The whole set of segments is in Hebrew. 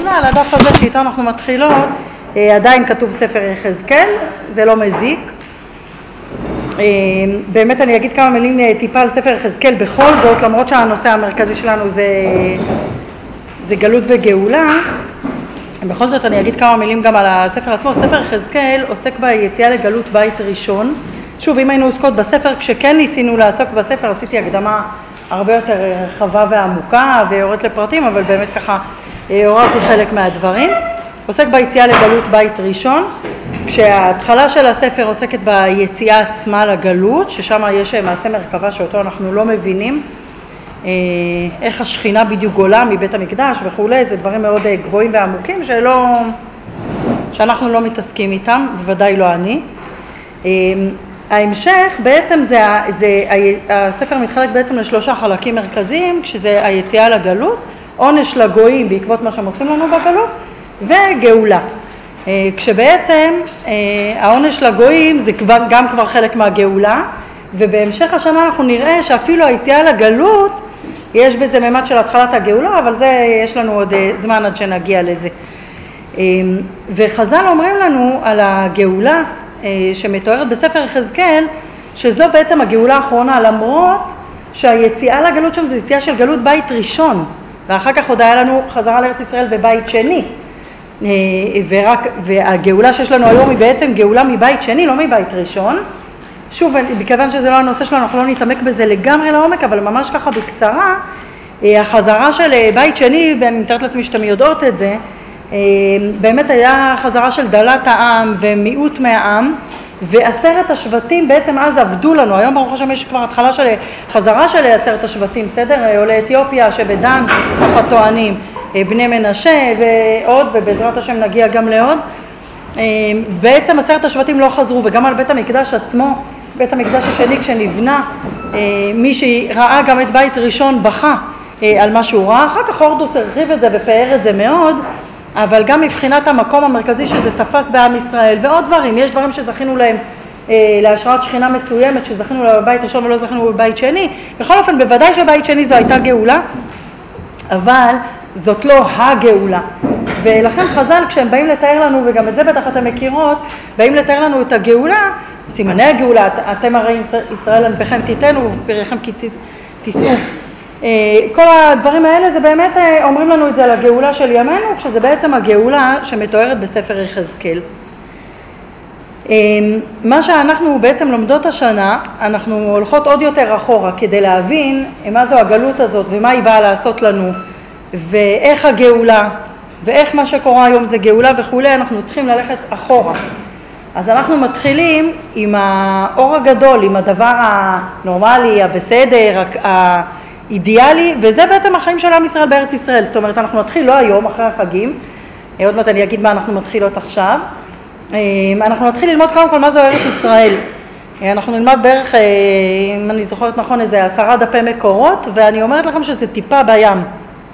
נמצא על הדף הזה שאיתו אנחנו מתחילות, עדיין כתוב ספר יחזקאל, זה לא מזיק. באמת אני אגיד כמה מילים טיפה על ספר יחזקאל בכל זאת, למרות שהנושא המרכזי שלנו זה גלות וגאולה. בכל זאת אני אגיד כמה מילים גם על הספר עצמו. ספר יחזקאל עוסק ביציאה לגלות בית ראשון. שוב, אם היינו עוסקות בספר, כשכן ניסינו לעסוק בספר, עשיתי הקדמה הרבה יותר רחבה ועמוקה ויורד לפרטים, אבל באמת ככה הורדתי חלק מהדברים. עוסק ביציאה לגלות בית ראשון, כשההתחלה של הספר עוסקת ביציאה עצמה לגלות, ששם יש מעשה מרכבה שאותו אנחנו לא מבינים, איך השכינה בדיוק גולה מבית המקדש וכולי, זה דברים מאוד גבוהים ועמוקים שאנחנו לא מתעסקים איתם, בוודאי לא אני. ההמשך בעצם הספר מתחלק בעצם לשלושה חלקים מרכזיים, כשזה היציאה לגלות, עונש לגויים בעקבות מה שמוצאים לנו בגלות, וגאולה. כשבעצם העונש לגויים זה גם כבר חלק מהגאולה, ובהמשך השנה אנחנו נראה שאפילו היציאה לגלות יש בזה ממד של התחלת הגאולה, אבל זה יש לנו עוד זמן עד שנגיע לזה. וחז"ל אומרים לנו על הגאולה שמתוארת בספר יחזקאל, שזו בעצם הגאולה האחרונה, למרות שהיציאה לגלות שם זה יציאה של גלות בית ראשון, ואחר כך עוד היה לנו חזרה לארץ ישראל בבית שני. והגאולה שיש לנו היום היא בעצם גאולה מבית שני, לא מבית ראשון. שוב, בכיוון שזה לא הנושא שלנו, אנחנו לא נתעמק בזה לגמרי לעומק, אבל ממש ככה בקצרה, החזרה של בית שני, ואני מתארת לעצמי שאתם יודעות את זה, באמת היה חזרה של דלת העם ומיעוט מהעם, ועשרת השבטים בעצם אז עבדו לנו. היום ברוך השם יש כבר התחלה של חזרה של עשרת השבטים, בסדר? עולי אתיופיה שבדן ככה טוענים, בני מנשה ועוד, ובעזרת השם נגיע גם לעוד. בעצם עשרת השבטים לא חזרו, וגם על בית המקדש עצמו, בית המקדש השני כשנבנה, מי שראה גם את בית ראשון בכה על מה שהוא ראה. אחר כך הורדוס הרחיב את זה ופאר את זה מאוד, אבל גם מבחינת המקום המרכזי שזה תפס בעם ישראל ועוד דברים, יש דברים שזכינו להם להשראת שכינה מסוימת, שזכינו לה בבית ראשון ולא זכינו בבית שני. בכל אופן, בוודאי שבית שני זו הייתה גאולה, אבל זאת לא הגאולה. ולכן חז"ל כשהם באים לתאר לנו, וגם את זה בטח אתם מכירות, באים לתאר לנו את הגאולה, סימני הגאולה, אתם הרי ישראל אנפיכם תיתנו, פריכם כי תישאו. כל הדברים האלה זה באמת אומרים לנו את זה על הגאולה של ימינו, כשזה בעצם הגאולה שמתוארת בספר יחזקאל. מה שאנחנו בעצם לומדות השנה, אנחנו הולכות עוד יותר אחורה כדי להבין מה זו הגלות הזאת ומה היא באה לעשות לנו, ואיך הגאולה ואיך מה שקורה היום זה גאולה וכו'. אנחנו צריכים ללכת אחורה. אז אנחנו מתחילים עם האור הגדול, עם הדבר הנורמלי, הבסדר, האידיאלי, וזה בעצם החיים של עם ישראל בארץ ישראל. זאת אומרת, אנחנו נתחיל לא היום, אחרי החגים, עוד מעט אני אגיד מה אנחנו מתחילות עכשיו. אנחנו נתחיל ללמוד קודם כל מה זה ארץ ישראל. אנחנו נלמד בערך, אם אני זוכרת נכון, איזה 10 דפי מקורות, ואני אומרת לכם שזה טיפה בים.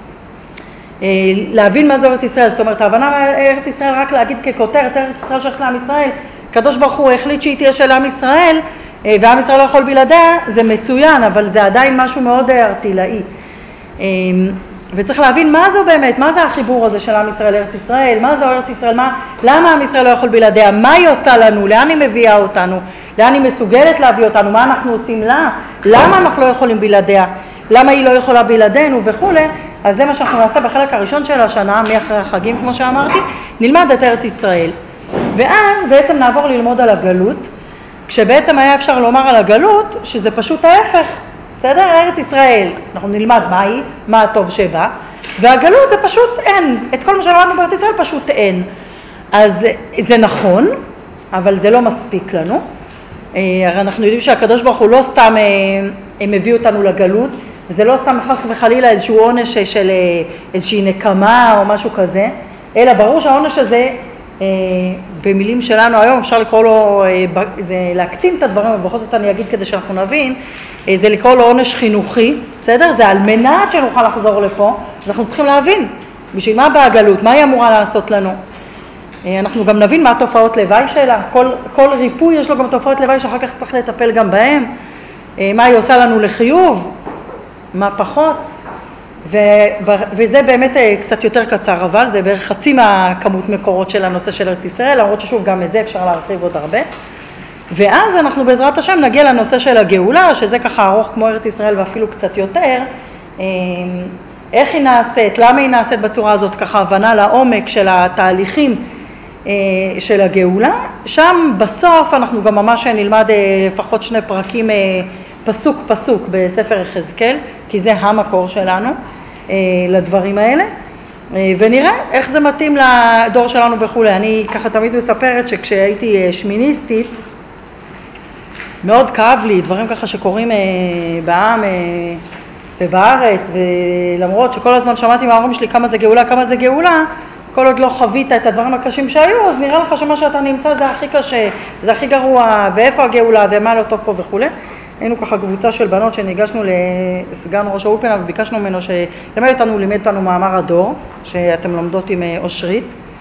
להבין מה זה ארץ ישראל, זאת אומרת, ההבנה ארץ ישראל רק להגיד ככותרת, ארץ ישראל שייכת לעם ישראל, הקדוש ברוך הוא החליט שהיא תהיה של עם ישראל, ועם ישראל לא יכול בלעדיה, זה מצוין, אבל זה עדיין משהו מאוד ארטילאי. וצריך להבין מה זו באמת, מה זה החיבור הזה של עם ישראל לארץ ישראל, מה זו ארץ ישראל, למה עם ישראל לא יכול בלעדיה, מה היא עושה לנו, לאן היא מביאה אותנו, לאן היא מסוגלת להביא אותנו, מה אנחנו עושים לה, למה אנחנו לא יכולים בלעדיה, למה היא לא יכולה בלעדינו וכו'. אז זה מה שאנחנו נעשה בחלק הראשון של השנה, מאחרי החגים כמו שאמרתי, נלמד את ארץ ישראל. ואז בעצם נעבור ללמוד על הגלות, כשבעצם היה אפשר לומר על הגלות שזה פשוט ההפך. בסדר? ארץ ישראל, אנחנו נלמד מה היא, מה הטוב שבה, והגלות זה פשוט אין. את כל מה שלמדנו בארץ ישראל פשוט אין. אז זה נכון, אבל זה לא מספיק לנו. הרי אנחנו יודעים שהקדוש ברוך הוא לא סתם הם הביאו אותנו לגלות, וזה לא סתם חס וחלילה איזשהו עונש של איזושהי נקמה או משהו כזה, אלא ברור שהעונש הזה, במילים שלנו היום אפשר לקרוא לו, זה להקטין את הדברים, ובכל זאת אני אגיד כדי שאנחנו נבין, זה לקרוא לו עונש חינוכי, בסדר? זה על מנת שנוכל לחזור לפה, אנחנו צריכים להבין בשביל מה באה הגלות, מה היא אמורה לעשות לנו. אנחנו גם נבין מה תופעות לוואי שלה, כל ריפוי יש לו גם תופעות לוואי שאחר כך צריך לטפל גם בהם, מה היא עושה לנו לחיוב, מה פחות, וזה באמת קצת יותר קצר, אבל זה בערך חצי מהכמות מקורות של הנושא של ארץ ישראל, למרות ששוב גם את זה אפשר להרחיב עוד הרבה. ואז אנחנו בעזרת השם נגיע לנושא של הגאולה, שזה ככה ארוך כמו ארץ ישראל ואפילו קצת יותר. איך היא נעשית, למה היא נעשית בצורה הזאת, ככה הבנה לעומק של התהליכים של הגאולה. שם בסוף אנחנו גם ממש נלמד לפחות 2 פרקים פסוק פסוק בספר יחזקאל, כי זה המקור שלנו לדברים האלה, ונראה איך זה מתאים לדור שלנו וכו'. אני ככה תמיד מספרת שכשהייתי שמיניסטית, מאוד כאב לי דברים ככה שקורים בעם ובארץ, ולמרות שכל הזמן שמעתי מההורים שלי כמה זה גאולה, כמה זה גאולה, כל עוד לא חווית את הדברים הקשים שהיו, אז נראה לך שמה שאתה נמצא זה הכי קשה, זה הכי גרוע, ואיפה הגאולה ומה לא טוב פה וכו'. היינו ככה קבוצה של בנות שניגשנו לסגן ראש האולפנה וביקשנו ממנו לימד אותנו מאמר הדור, שאתם לומדות עם אושרית.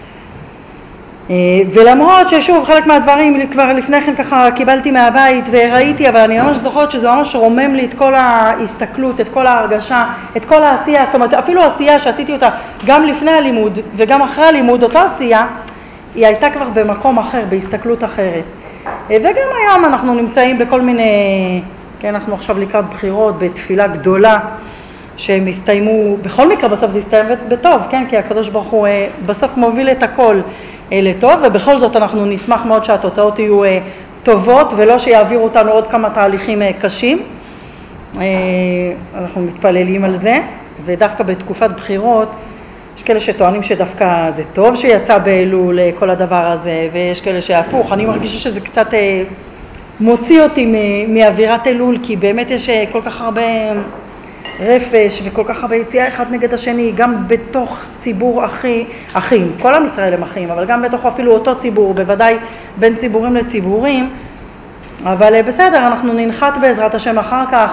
ולמרות ששוב חלק מהדברים כבר לפני כן ככה קיבלתי מהבית וראיתי, אבל אני ממש זוכרת שזה ממש רומם לי את כל ההסתכלות, את כל ההרגשה, את כל העשייה. זאת אומרת אפילו העשייה שעשיתי אותה גם לפני הלימוד וגם אחרי הלימוד, אותה עשייה היא הייתה כבר במקום אחר, בהסתכלות אחרת. וגם היום אנחנו נמצאים בכל מיני, כן, אנחנו עכשיו לקראת בחירות בתפילה גדולה שהם הסתיימו, בכל מקרה בסוף זה יסתיים בטוב, כן, כי הקדוש ברוך הוא בסוף מוביל את הכל לטוב, ובכל זאת אנחנו נשמח מאוד שהתוצאות יהיו טובות ולא שיעבירו אותנו עוד כמה תהליכים קשים. אנחנו מתפללים על זה, ודווקא בתקופת בחירות יש כאלה שטוענים שדווקא זה טוב שיצא באלול כל הדבר הזה, ויש כאלה שהפוך. אני מרגישה שזה קצת מוציא אותי מאווירת אלול, כי באמת יש כל כך הרבה רפש וכל כך הרבה יציאה אחד נגד השני, גם בתוך ציבור אחים, כל עם ישראל הם אחים, אבל גם בתוך אפילו אותו ציבור, בוודאי בין ציבורים לציבורים. אבל בסדר, אנחנו ננחת בעזרת השם אחר כך,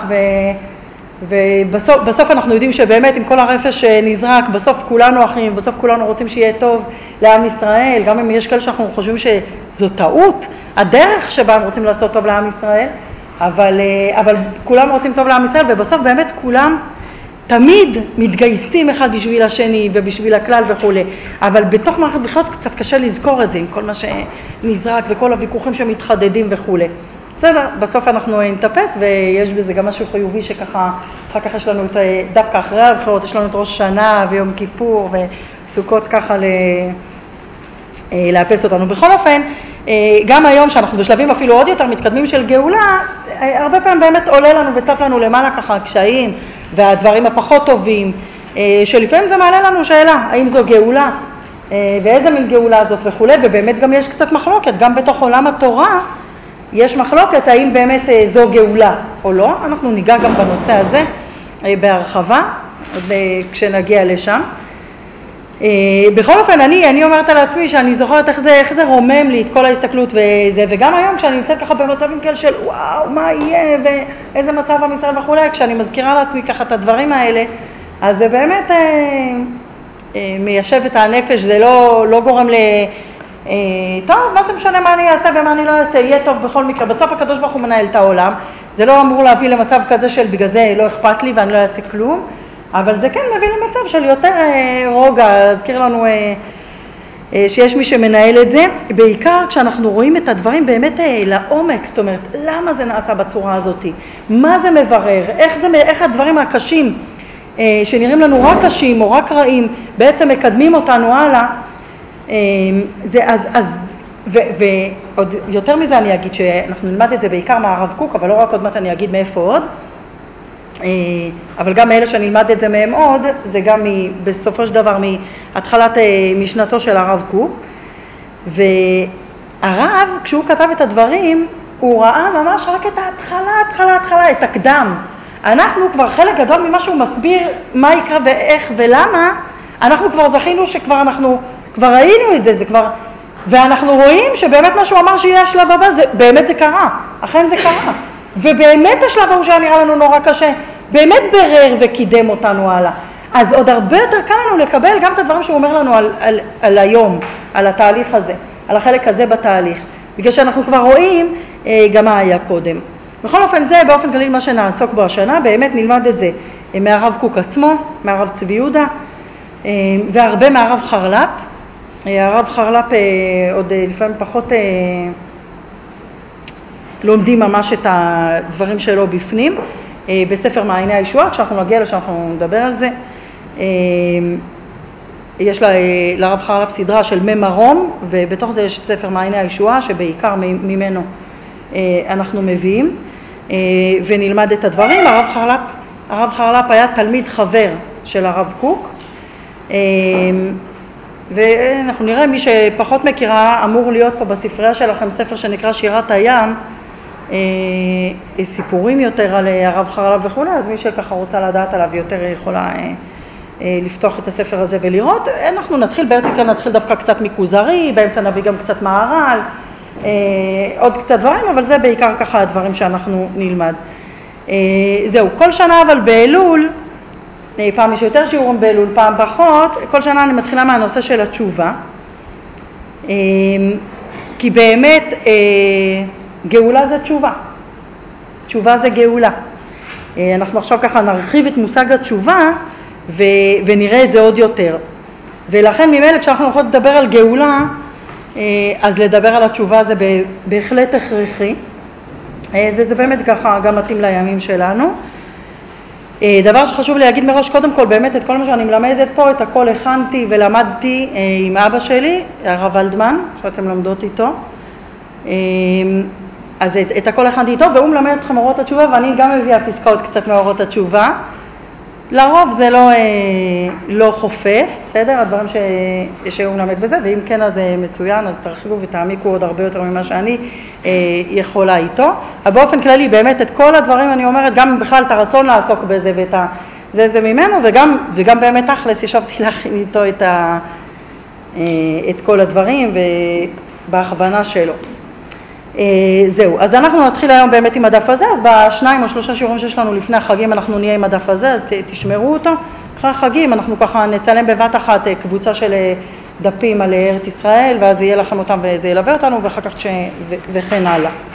ובסוף אנחנו יודעים שבאמת עם כל הרפש נזרק, בסוף כולנו אחים, בסוף כולנו רוצים שיהיה טוב לעם ישראל, גם אם יש כאלה שאנחנו חושבים שזו טעות, הדרך שבה הם רוצים לעשות טוב לעם ישראל, אבל כולם רוצים טוב לעם ישראל, ובסוף באמת כולם תמיד מתגייסים אחד בשביל השני ובשביל הכלל וכו'. אבל בתוך מערכת בחירות קצת קשה לזכור את זה עם כל מה שנזרק וכל הוויכוחים שמתחדדים וכו'. בסדר, בסוף אנחנו נתאפס, ויש בזה גם משהו חיובי שככה, אחר כך יש לנו דווקא אחרי הבחירות, יש לנו את ראש שנה ויום כיפור וסוכות ככה לאפס אותנו. בכל אופן, גם היום שאנחנו בשלבים אפילו עוד יותר מתקדמים של גאולה, הרבה פעמים באמת עולה לנו וצף לנו למעלה ככה הקשיים והדברים הפחות טובים, שלפעמים זה מעלה לנו שאלה, האם זו גאולה, ואיזה מין גאולה זאת וכו'. ובאמת גם יש קצת מחלוקת, גם בתוך עולם התורה יש מחלוקת האם באמת זו גאולה או לא. אנחנו ניגע גם בנושא הזה בהרחבה כשנגיע לשם. בכל אופן אני אומרת על עצמי שאני זוכרת איך זה רומם לי את כל ההסתכלות וזה, וגם היום כשאני נמצאת ככה במצבים כאלה של וואו מה יהיה ואיזה מצב עם ישראל וכו', כשאני מזכירה לעצמי ככה את הדברים האלה, אז זה באמת מיישב את הנפש. זה לא גורם טוב, מה זה משנה מה אני אעשה ומה אני לא אעשה, יהיה טוב בכל מקרה. בסוף הקדוש ברוך הוא מנהל את העולם, זה לא אמור להביא למצב כזה של בגלל זה לא אכפת לי ואני לא אעשה כלום, אבל זה כן מביא למצב של יותר רוגע, להזכיר לנו שיש מי שמנהל את זה, בעיקר כשאנחנו רואים את הדברים באמת לעומק. זאת אומרת, למה זה נעשה בצורה הזאת, מה זה מברר, איך הדברים הקשים שנראים לנו רק קשים או רק רעים בעצם מקדמים אותנו הלאה. ועוד יותר מזה אני אגיד שאנחנו נלמד את זה בעיקר מהרב קוק, אבל לא רק, עוד מעט אני אגיד מאיפה עוד, אבל גם מאלה שנלמד את זה מהם עוד, זה גם בסופו של דבר מהתחלת משנתו של הרב קוק. והרב כשהוא כתב את הדברים הוא ראה ממש רק את ההתחלה, את הקדם. אנחנו כבר חלק גדול ממה שהוא מסביר מה יקרה ואיך ולמה, אנחנו כבר זכינו שכבר אנחנו כבר ראינו את זה, כבר, ואנחנו רואים שבאמת מה שהוא אמר שיהיה השלב הבא, באמת זה קרה, אכן זה קרה. ובאמת השלב ההוא שהיה נראה לנו נורא קשה, באמת ברר וקידם אותנו הלאה. אז עוד הרבה יותר קל לנו לקבל גם את הדברים שהוא אומר לנו על היום, על התהליך הזה, על החלק הזה בתהליך, בגלל שאנחנו כבר רואים גם מה היה קודם. בכל אופן זה באופן כללי מה שנעסוק בו השנה, באמת נלמד את זה מהרב קוק עצמו, מהרב צבי יהודה, והרבה מהרב חרל"פ. הרב חרל"פ עוד לפעמים פחות לומדים ממש את הדברים שלו בפנים, בספר מעייני הישועה, כשאנחנו נגיע לשם אנחנו נדבר על זה. יש לרב חרל"פ סדרה של ממרום, ובתוך זה יש ספר מעייני הישועה שבעיקר ממנו אנחנו מביאים ונלמד את הדברים. הרב חרל"פ היה תלמיד חבר של הרב קוק, ואנחנו נראה, מי שפחות מכירה, אמור להיות פה בספרייה שלכם ספר שנקרא שירת הים, סיפורים יותר על הרב חרל"פ וכו', אז מי שככה רוצה לדעת עליו יותר יכולה לפתוח את הספר הזה ולראות. אנחנו נתחיל, בארץ ישראל נתחיל דווקא קצת מכוזרי, באמצע נביא גם קצת מהר"ל, עוד קצת דברים, אבל זה בעיקר ככה הדברים שאנחנו נלמד. זהו, כל שנה אבל באלול, פעם יש יותר שיעורים באלול, פעם פחות, כל שנה אני מתחילה מהנושא של התשובה, כי באמת גאולה זה תשובה, תשובה זה גאולה. אנחנו עכשיו ככה נרחיב את מושג התשובה ונראה את זה עוד יותר. ולכן ממילא כשאנחנו הולכות לדבר על גאולה, אז לדבר על התשובה זה בהחלט הכרחי, וזה באמת ככה גם מתאים לימים שלנו. דבר שחשוב להגיד מראש, קודם כל באמת את כל מה שאני מלמדת פה, את הכל הכנתי ולמדתי עם אבא שלי, הרב ולדמן, שאתם לומדות איתו. אז את הכל הכנתי איתו, והוא מלמד אתכם אורות התשובה, ואני גם מביאה פסקאות קצת מאורות התשובה. לרוב זה לא חופף, בסדר? הדברים שהוא מלמד בזה, ואם כן אז זה מצוין, אז תרחיבו ותעמיקו עוד הרבה יותר ממה שאני יכולה איתו. אבל באופן כללי באמת את כל הדברים אני אומרת, גם בכלל את הרצון לעסוק בזה ואת זה ממנו, וגם באמת תכלס ישבתי להכין איתו את כל הדברים ובהכוונה שלו. זהו, אז אנחנו נתחיל היום באמת עם הדף הזה, אז בשניים או שלושה שיעורים שיש לנו לפני החגים אנחנו נהיה עם הדף הזה, אז תשמרו אותו. אחרי החגים אנחנו ככה נצלם בבת אחת קבוצה של דפים על ארץ ישראל, ואז יהיה לכם אותם וזה ילווה אותנו, ואחר כך וכן הלאה.